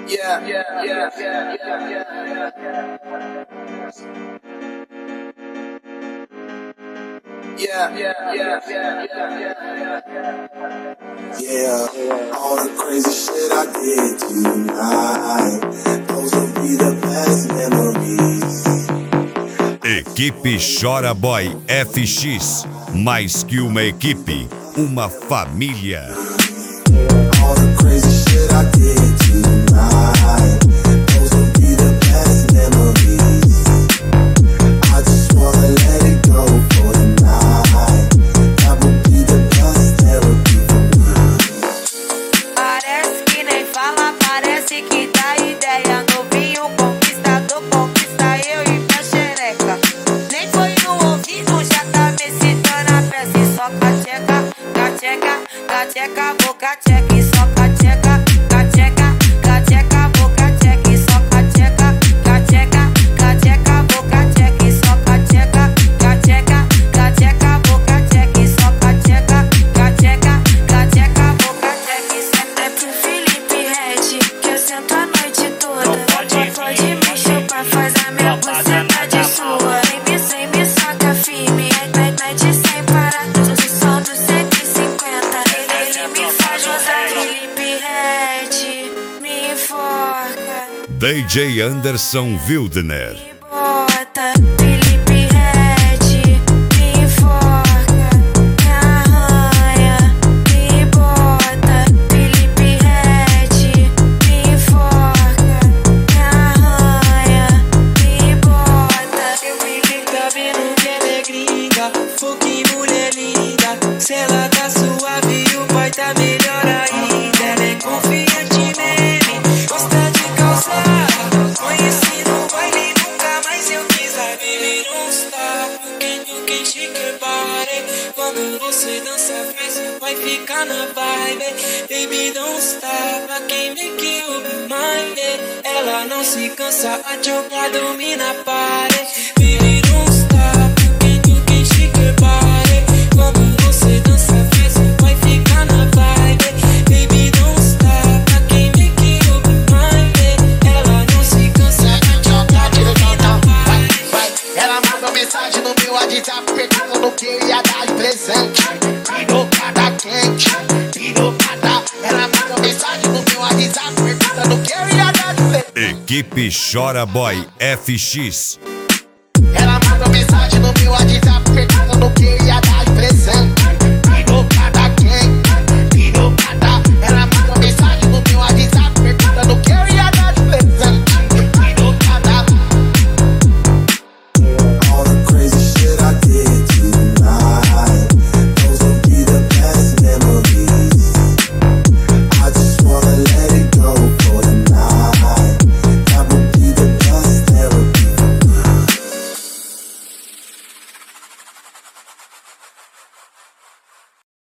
Yeah, yeah, yeah, yeah, yeah, yeah. Yeah, yeah, yeah, yeah, yeah, yeah. Yeah, all the crazy shit I did tonight, those will be the best memories. Equipe Chora Boy FX, mais que uma equipe, uma família. All the crazy shit I did tonight, those will be the best memories. I just wanna let it go for the night. That would be the best therapy for me. Parece que nem fala, parece que dá ideia. Novinho conquistador, conquista eu e minha xereca. Nem foi no ouvido, já tá me citando a peça. E só cacheca, cacheca, cacheca, boca checa. E só cacheca, cacheca, cacheca, boca checa. E só cacheca, cacheca, cacheca, boca checa. E só cacheca, cacheca, cacheca, boca checa. E só cacheca, cacheca, cacheca, boca checa. E sempre é pro Felipe Red, que eu sento a noite toda. Pode me chupar, faz a minha buceta de sua. Sem me soca firme, mete sem parar. Do som do 150, ele me faz gozar. Felipe Red, me enforca. DJ Anderson Wildner. Me bota, Felipe Red, me enforca, me arranha, me bota, Felipe Red, me enforca, me arranha, me bota. Fiquei sabendo que ela é gringa, que mulher linda. Se ela tá suave, o pai tá melhor ainda. Ela é confiante mesmo, gosta de calçar. Conheci no baile, nunca mais eu quis. A baby don't stop, you can shake your body. Quando você dança, vai ficar na vibe. Baby don't stop, I can't make you mine. Ela não se cansa, a jogar domina a parede. Baby don't stop, you can shake your body. Quando você dança, vai ficar na vibe. Baby don't stop, I can't make you mine. Ela não se cansa, a jogar domina a parede. Ela mandou mensagem no meu WhatsApp perguntando o que eu ia dar de presente. Pirocada quente, pirocada. Ela mandou mensagem no meu WhatsApp perguntando o que eu ia dar de presente. Equipe Chora Boy FX. Ela mandou mensagem no meu WhatsApp perguntando o que eu ia dar